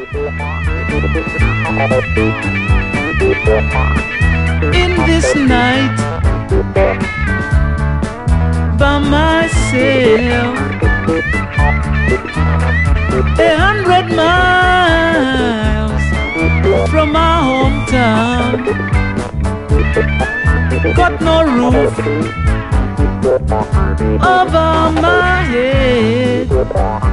In this night, by myself, 100 miles from my hometown, got no roof over my head,